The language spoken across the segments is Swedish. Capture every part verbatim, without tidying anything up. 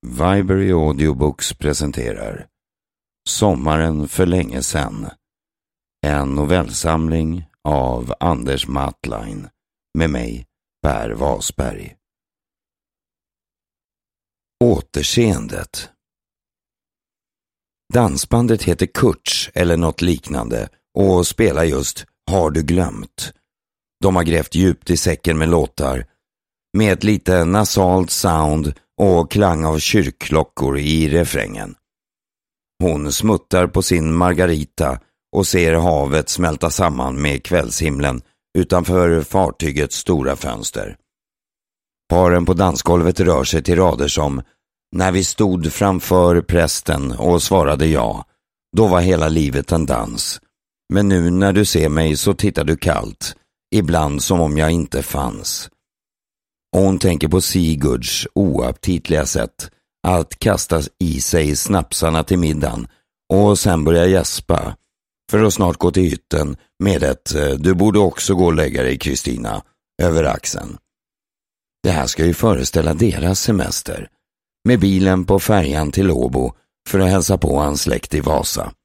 Viberry Audiobooks presenterar Sommaren för länge sedan. En novellsamling av Anders Matline med mig, Per Wasberg. Återseendet. Dansbandet heter Kurtz eller något liknande och spelar just Har du glömt? De har grävt djupt i säcken med låtar med ett lite nasalt sound och klang av kyrkklockor i refrängen. Hon smuttar på sin Margarita och ser havet smälta samman med kvällshimlen utanför fartygets stora fönster. Paren på dansgolvet rör sig till rader som: när vi stod framför prästen och svarade ja, då var hela livet en dans. Men nu när du ser mig så tittar du kallt, ibland som om jag inte fanns. Och hon tänker på Sigurds oaptitliga sätt att kastas i sig snapsarna till middagen och sen börja gäspa för att snart gå till hytten med ett "du borde också gå och lägga dig, Kristina" över axeln. Det här ska ju föreställa deras semester, med bilen på färjan till Åbo för att hälsa på hans släkt i Vasa.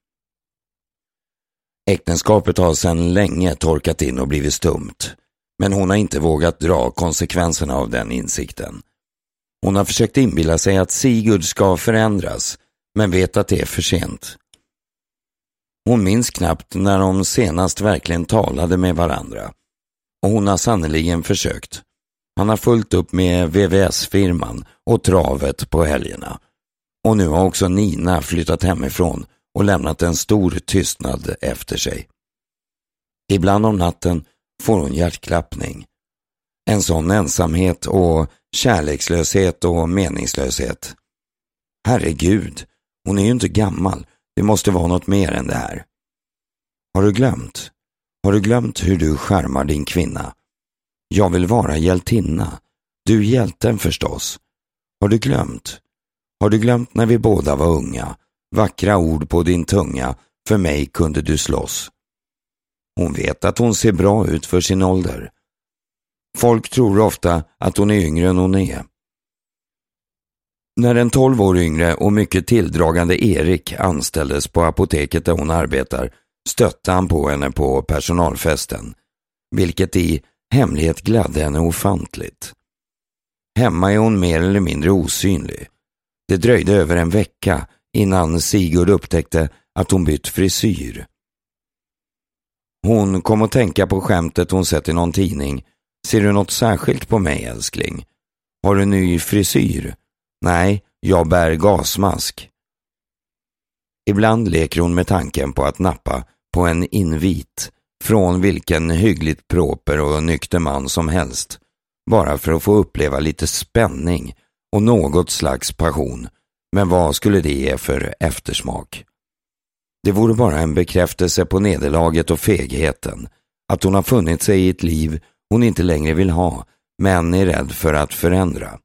Äktenskapet har sedan länge torkat in och blivit stumt, men hon har inte vågat dra konsekvenserna av den insikten. Hon har försökt inbilla sig att Sigurd ska förändras, men vet att det är för sent. Hon minns knappt när de senast verkligen talade med varandra, och hon har sannoliken försökt. Han har fullt upp med V V S-firman och travet på helgerna. Och nu har också Nina flyttat hemifrån och lämnat en stor tystnad efter sig. Ibland om natten får hon hjärtklappning. En sån ensamhet och kärlekslöshet och meningslöshet. Herregud, hon är ju inte gammal. Det måste vara något mer än det här. Har du glömt? Har du glömt hur du skärmar din kvinna? Jag vill vara hjältinna. Du hjälten förstås. Har du glömt? Har du glömt när vi båda var unga? Vackra ord på din tunga. För mig kunde du slåss. Hon vet att hon ser bra ut för sin ålder. Folk tror ofta att hon är yngre än hon är. När en tolv år yngre och mycket tilldragande Erik anställdes på apoteket där hon arbetar, stötte han på henne på personalfesten, vilket i hemlighet gladde henne ofantligt. Hemma är hon mer eller mindre osynlig. Det dröjde över en vecka innan Sigurd upptäckte att hon bytt frisyr. Hon kom att tänka på skämtet hon sett i någon tidning. Ser du något särskilt på mig, älskling? Har du ny frisyr? Nej, jag bär gasmask. Ibland leker hon med tanken på att nappa på en invit från vilken hyggligt proper och nykter man som helst, bara för att få uppleva lite spänning och något slags passion. Men vad skulle det ge för eftersmak? Det vore bara en bekräftelse på nederlaget och fegheten, att hon har funnit sig i ett liv hon inte längre vill ha, men är rädd för att förändra.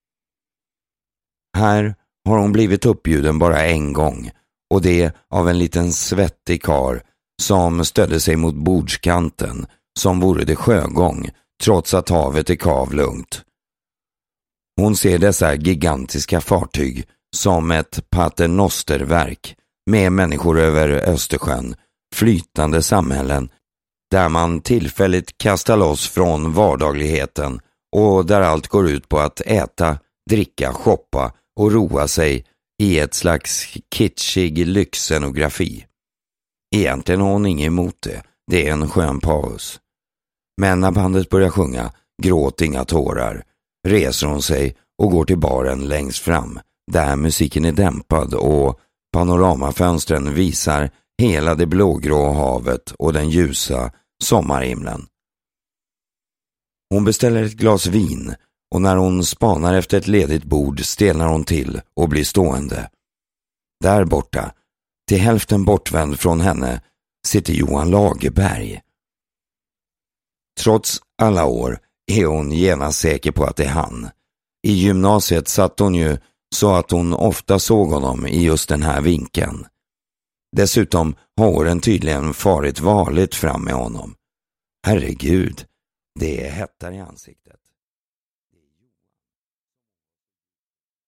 Här har hon blivit uppbjuden bara en gång, och det av en liten svettig karl som stödde sig mot bordskanten som vore det sjögång, trots att havet är kavlugnt. Hon ser dessa gigantiska fartyg som ett paternosterverk med människor över Östersjön, flytande samhällen där man tillfälligt kastar loss från vardagligheten och där allt går ut på att äta, dricka, shoppa och roa sig i ett slags kitschig lyxscenografi. Egentligen har hon inget emot det. Det är en skön paus. Men när bandet börjar sjunga Gråt inga tårar, reser hon sig och går till baren längst fram, där musiken är dämpad och panoramafönstren visar hela det blågrå havet och den ljusa sommarhimlen. Hon beställer ett glas vin, och när hon spanar efter ett ledigt bord stelnar hon till och blir stående. Där borta, till hälften bortvänd från henne, sitter Johan Lagerberg. Trots alla år är hon genast säker på att det är han. I gymnasiet satt hon ju så att hon ofta såg honom i just den här vinkeln. Dessutom har åren tydligen farit varligt fram med honom. Herregud, det hettar i ansiktet.